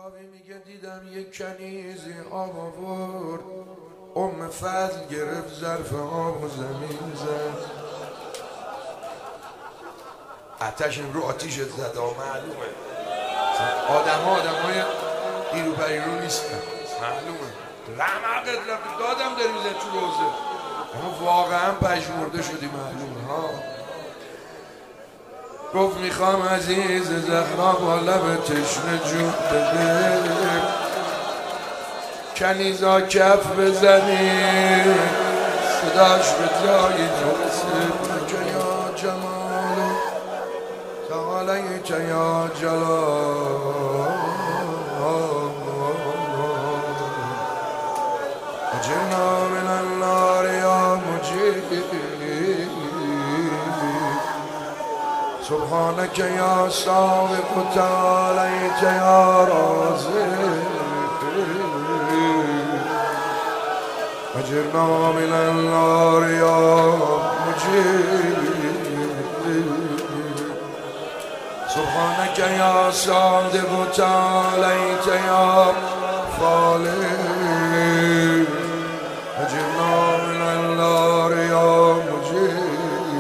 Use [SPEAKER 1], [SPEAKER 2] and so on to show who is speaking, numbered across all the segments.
[SPEAKER 1] راوی میگه دیدم یک کنیزی آب آورد، فضل گرفت ظرف آب و زمین زد. آتش رو آتیشت زد، معلومه آدمای ایرو پریرو نیستن، معلومه رمقت رفت دادم داری میزد تو روزه، اما واقعا پژمرده شدی، معلومه ها. گفت میخوام عزیز زهرا با لب تشنه جون بده، کنیزا کف بزنی صداش به جایی نرسه. که یا جمال تعالی که یا جلال اجرنا من النار یا مجید سبحانك یا سابق تعالیت یا رازق اجرنا من النار یا مجید سبحانك یا صادق تعالیت یا فالح اجرنا من النار یا مجید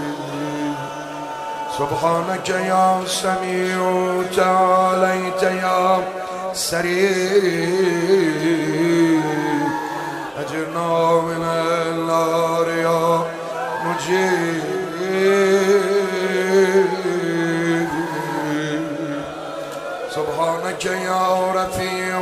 [SPEAKER 1] سبحانك یا سمیع تعالیت یا سریع اجرنا من النار یا مجید سبحانك یا رفیع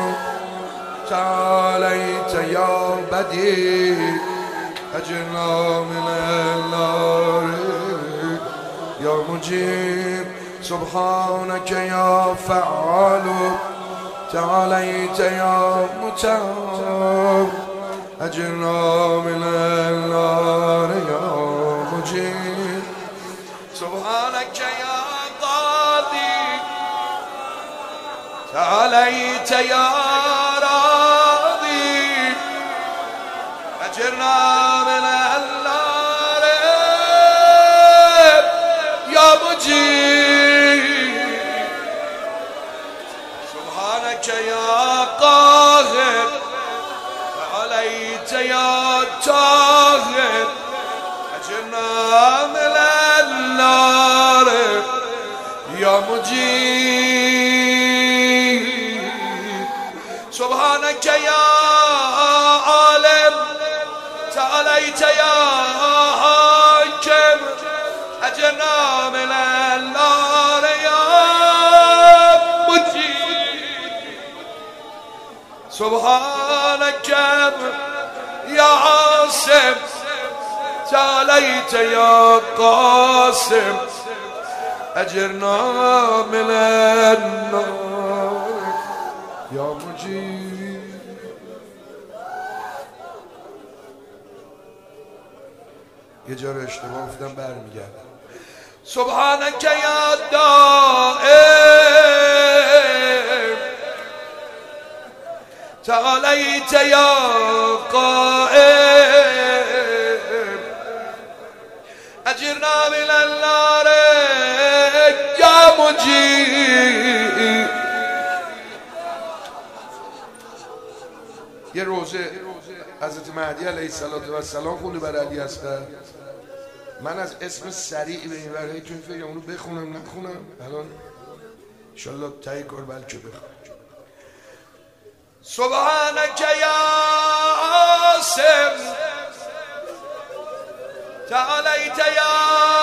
[SPEAKER 1] تعالیت یا بدیع اجرنا من النار یا مجید سبحانك یا فعال تعالیت یا متعال اجرنا من النار یا مجید سبحانك یا قاضی تعالیت یا راضی اجرنا من النار یا مجید سبحانك یا قاهر تعالیت یا طاهر اجرنا من النار یا مجید سبحانك یا عالم تعالیت یا حاکم اجرنا من النار یا مجید سبحانك یا عاصم تعالیت یا قاسم اجرنا من النار یا مجید. یه جا رو اشتباه گفتم برمیگردم. سبحانك یا دائم تعالیت یا قائم اجرنا من النار یا مجید. یه روزه حضرت مهدی علیه السلام خوندی برای علی اصغر. من از اسم سریع به این برای تو فکر اونو بخونم نخونم الان انشالله تایی کن بلکه بخونم. سبحانك یا عاصم تعالیت یا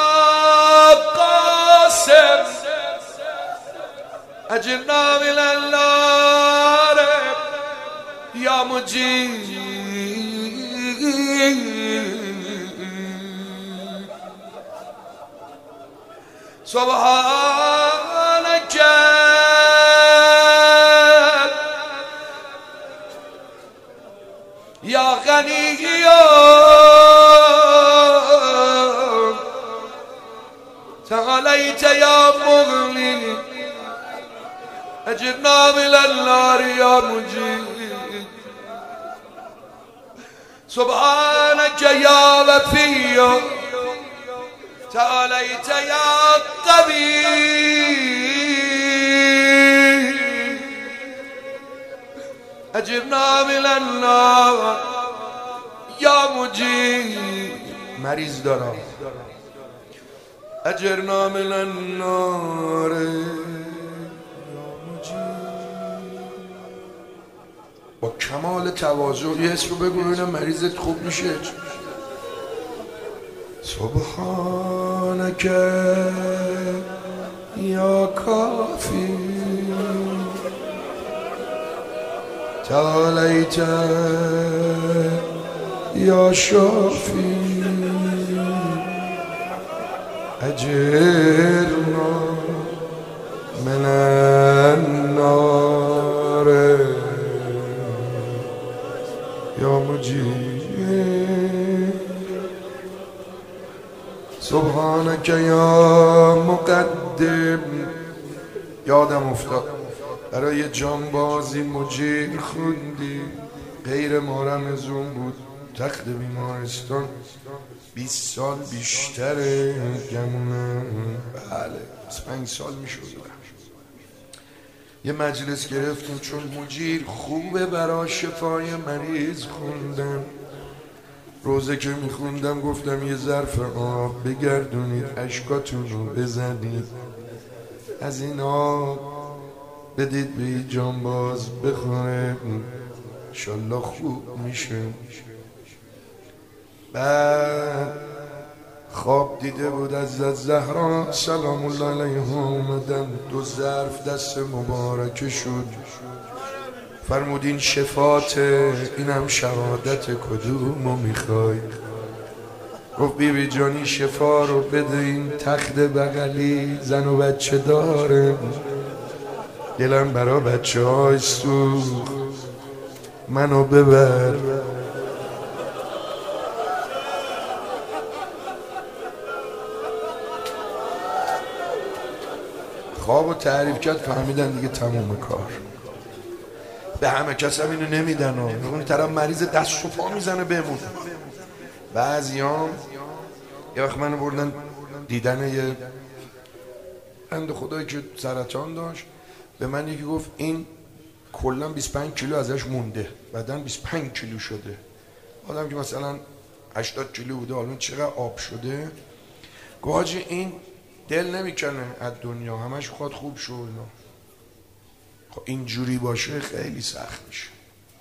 [SPEAKER 1] قاسم اجرنا من النار یا مجید سبحانك یا غنی تعالیت یا مغنی اجرنا من النار یا مجید سبحانك یا وفی تعالیت یا قوی اجرنا من النار یا مجیر. مریض دارم، اجرنا من النار یا مجیر. با کمال تواضع یه اسم رو بگو ببینم مریضت خوب میشه. سبحانک یا کافی تعالیت یا شافی اجرنا من النار یا مجیر. سبحانک یا مقدم. یادم افتاد برای جانبازی مجیر خوندی، غیر ما رمضون بود، تخت بیمارستان 20 سال بیشتره گمونم، بله 25 سال میشد. یه مجلس گرفتیم چون مجیر خوبه برای شفای مریض خوندم. روزه که میخوندم گفتم یه ظرف آب بگردونید اشکاتون رو بزنید، از این آب بدید به جانباز بخوره انشالله خوب میشه. بعد خواب دیده بود از زهرا سلام الله علیها اومدن، 2 ظرف دست مبارک شد، فرمودین شفات اینم شهادت کدومو میخوای؟ گفت بیبی جانی شفا رو بده، این تخت بغلی زن و بچه داره، دلم برا بچه های سوخت، منو ببر. خوابو تعریف کرد، فهمیدن دیگه تموم کار. به همه کس هم اینو نمیدن، اون طرف مریض دست و پا میزنه بمونه. بعضیام یه وقت منو بردن دیدن یه بنده خدایی که سرطان داشت، به من یکی گفت این کلا 25 کیلو ازش مونده، بعدن 25 کیلو شده. آدم که مثلا 80 کیلو بوده حالا چقدر آب شده. گفت حاجی این دل نمیکنه از دنیا، همش خواهد خوب شو اینا. خب اینجوری باشه خیلی سخت میشه.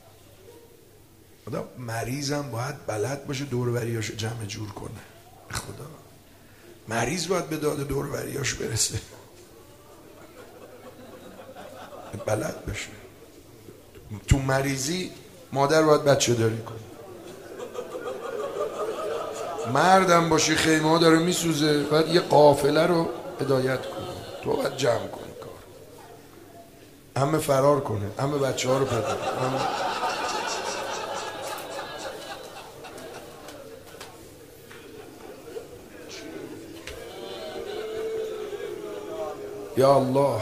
[SPEAKER 1] خدا مریضم باید بلد باشه دوروریاشو جمع جور کنه. خدا مریض باید به داد دوروریاش برسه، بلد بشه. تو مریضی مادر باید بچه داری کنه، مردم باشی خیمه ها داره میسوزه باید یه قافله رو هدایت کنه، تو باید جمع کنی کار، همه فرار کنه، همه بچه ها رو پیدا کنه. یا الله.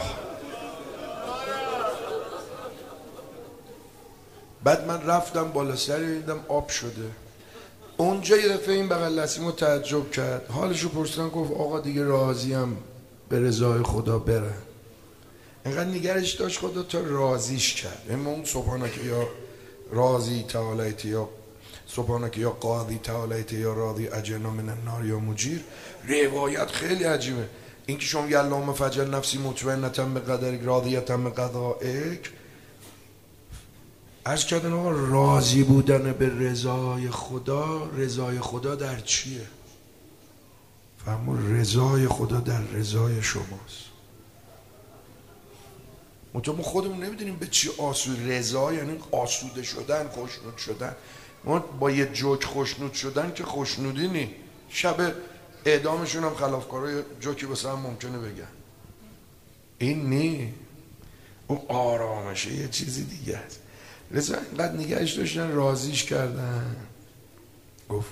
[SPEAKER 1] بعد من رفتم بالا سری دیدم آب شده. اونجا یه دفعه این بغل نسیمو تعجب کرد، حالشو پرسیدن، گفت آقا دیگه راضیم به رضای خدا بره. اینقدر نگرش داشت خدا تا راضیش کرد. اما اون سبحانک یا راضی تعالیت یا سبحانک یا قاضی تعالیت یا راضی اجرنا من النار یا مجیر، روایت خیلی عجیبه. این که شما اللهم فجر نفسی مطمئنة بقدرک راضیة بقضائک، عرض کردن آقا راضی بودن به رضای خدا، رضای خدا در چیه؟ فهمون رضای خدا در رضای شماست. ما خودمون نمیدونیم به چی آسود. رضا یعنی آسوده شدن، خوشنود شدن. ما با یه جوک خوشنود شدن که خوشنودی نی. شب اعدامشون هم خلافکارای جوکی بسه هم ممکنه بگن، این نی. اون آرامشه یه چیزی دیگه است. رضا اینقدر نگهش داشتن راضیش کردن. گفت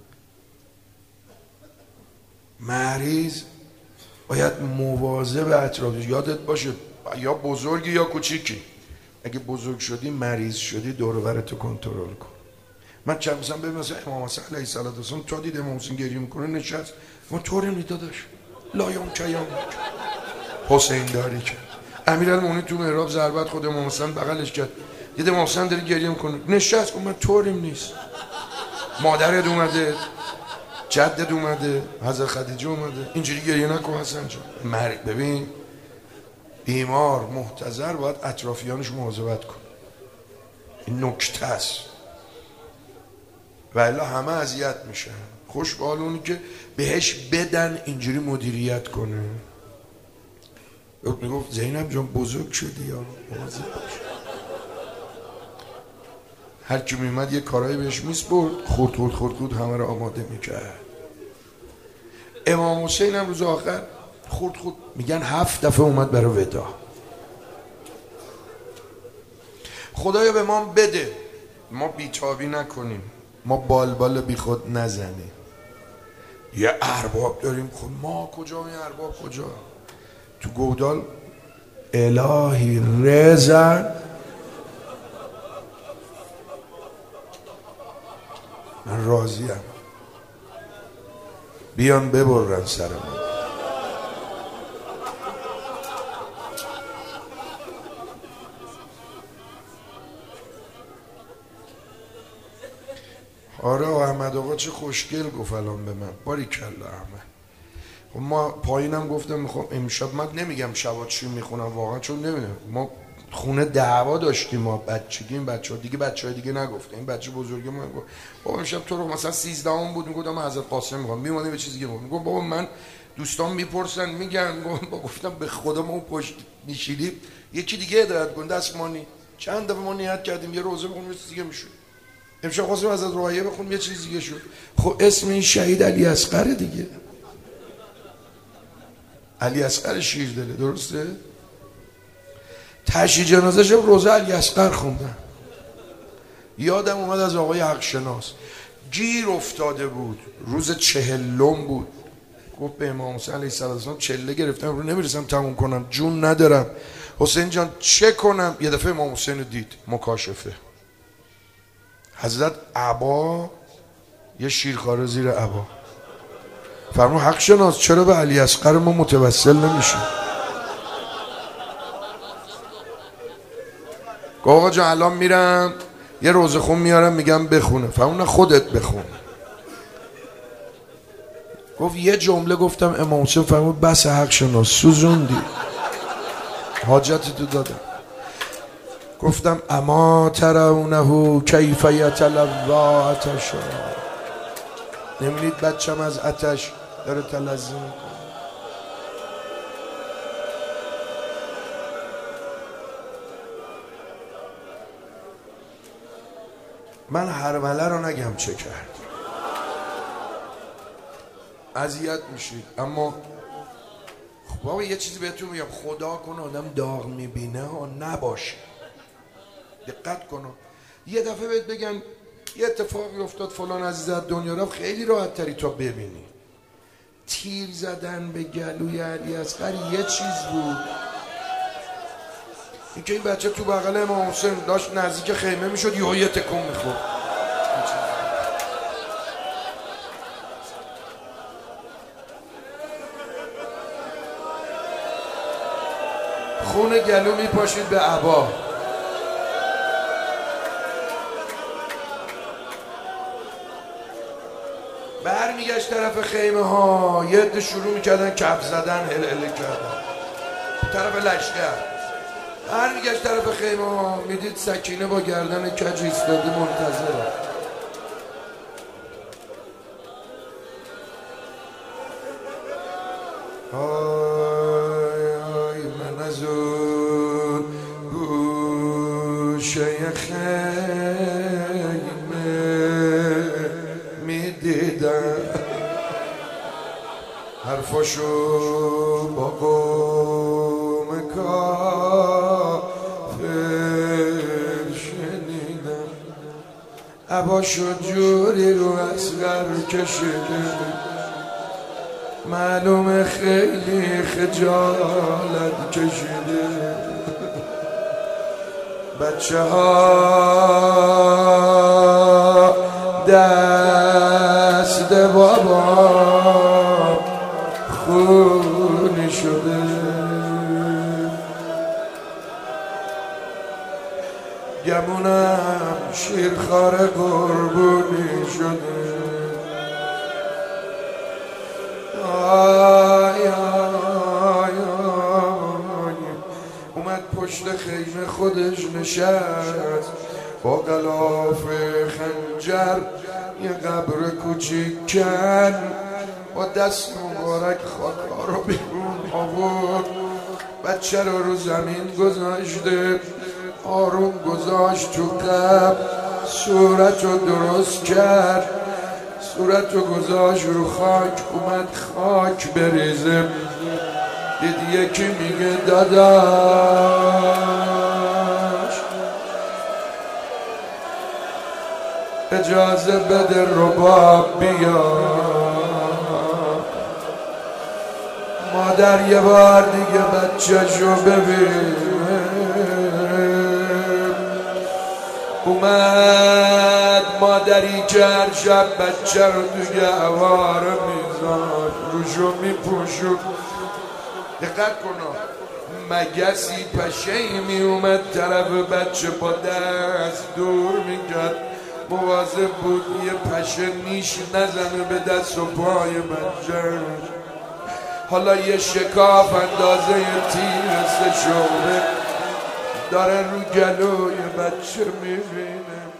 [SPEAKER 1] مریض باید مواظب اطرافش، یادت باشه یا بزرگی یا کوچیکی، اگه بزرگ شدی مریض شدی دور و برتو کنترل کن. من چند مثلا ببین مثلا امام حسین علیه السلام تا دید امام حسین گریه میکنه نشست، ما طوری میدادش لایام کیام حسین داری که امیرالمومنین تو محراب ضربت خود امام حسین بغلش کرد، یه ده محسن داره گریه میکنه، نشست کن من طوریم نیست، مادرت اومده، جدت اومده، حضرت خدیجه اومده، اینجوری گریه نکن حسن جان. مرگ ببین بیمار محتضر باید اطرافیانش مواظبت کن، این نکته است، و الا همه اذیت میشن. خوش به حال اونی که بهش بدن اینجوری مدیریت کنه. میگفت زینب جان بزرگ شدی یا مواظب باش. هر کی میمد یه کارایی بهش میسپرد، خورد همه رو آماده میکرد. امام حسین هم روز آخر خورد میگن 7 دفعه اومد برای ودا. خدایا به ما بده، ما بیتابی نکنیم، ما بالبال بی خود نزنیم. یه ارباب داریم، خود ما کجا، این ارباب کجا؟ تو گودال الهی رزن، من راضیم، بیان ببرن سر من. آره احمد آقا چه خوشگل گفت الان به من، باریکلا احمد. خب ما پایینم گفتم میخوام امشب، من نمیگم شبا چی میخونم واقعا چون نمیدونم، ما خونه دعوا داشتیم، ما بچگی این بچه‌ها دیگه، بچه‌های دیگه نگفته، این بچه بزرگی ما گفت بابا امشب تو رو مثلا 13 بود، میگفتم من حضرت قاسم میخوام، میومدیم به چیز دیگه میگفت بابا من دوستان میپرسن میگن، گفتم به خدا ما اون پشت میشیدیم یکی دیگه هدایت کنه دستمانی، چند دفعه ما نیت کردیم یه روزه بخونیم یه چیز دیگه میشد، امشب خواستیم از رایه بخونیم یه چیز دیگه شد. خب اسم این شهید علی اصغر دیگه، علی اصغر شیردله، درسته؟ تشییع جنازه‌ش روزه علی اصغر خوندن. یادم اومد از آقای حق شناس گیر افتاده بود، روز 40 بود، گفت به امام حسین علیه السلام چله گرفتم رو نمیرسم تموم کنم، جون ندارم، حسین جان چه کنم؟ یه دفعه امام حسین رو دید، مکاشفه، حضرت عبا یه شیرخواره زیر عبا، فرمود حق شناس چرا به علی اصغر ما متوسل نمیشیم؟ گفت آقا جان الان میرم یه روزه خون میارم میگم بخونه. فرمود نه خودت بخون. گفت یه جمله گفتم امام حسین، فرمود بس حق شناس سوزوندی، حاجتی تو دادم. گفتم اما ترونه کیف یتلوی عطشا، نمیدید بچم از آتش داره تلظی میکنه. من هرمله رو نگم چه کرد، اذیت میشید، اما بابا یه چیزی بهتون میگم، خدا کنه آدم داغ میبینه ها نباشه، دقت کنه. یه دفعه بهت بگن یه اتفاقی افتاد فلان عزیز از دنیا رفت، خیلی راحت تری تا ببینی. تیر زدن به گلوی علی اصغر یه چیز بود، اینکه این بچه تو بغل امام حسین داشت نزدیک خیمه میشد یه تکون میخورد، خون گلو میپاشید به عبا. برمیگشت طرف خیمه ها، یه عده شروع میکردن کف زدن، هل کردن طرف لشکر. برمیگشت طرف خیمه ها، میدید سکینه با گردن کج ایستاده منتظره. آی من از اون گوشه خیمه میدیدم حرفاشو با قوم کافر شنیدم، عباشو جوری رو اصغر کشیده، معلومه خیلی خجالت کشیده. بچه ها دست بابا خونی شده، گمونم شیرخواره قربونی شده. آی آی آی اومد پشت خیمه خودش نشست با غلاف خنجر یه قبر کوچیک کن با دست مبارک خاکا رو بیرون آورد. بچه رو زمین گذاشته آروم گذاشت تو قبر. صورت رو درست کرد صورت رو گذاشت رو خاک. اومد خاک بریزه دید یکی میگه داداش اجازه بده رباب بیا. مادر یه بار دیگه بچه‌شو ببین. اومد مادری که هر شب بچه رو توی هواره میزاد روشو میپوشد. دقت کنا مگسی پشهی می اومد طرف بچه با دست دور میکرد. مواظب بود یه پشه نیش نزنه به دست و پای بچه. حالا یه شکاف اندازه تیر 3 شعبه داره رو گلوی بچه میبینه.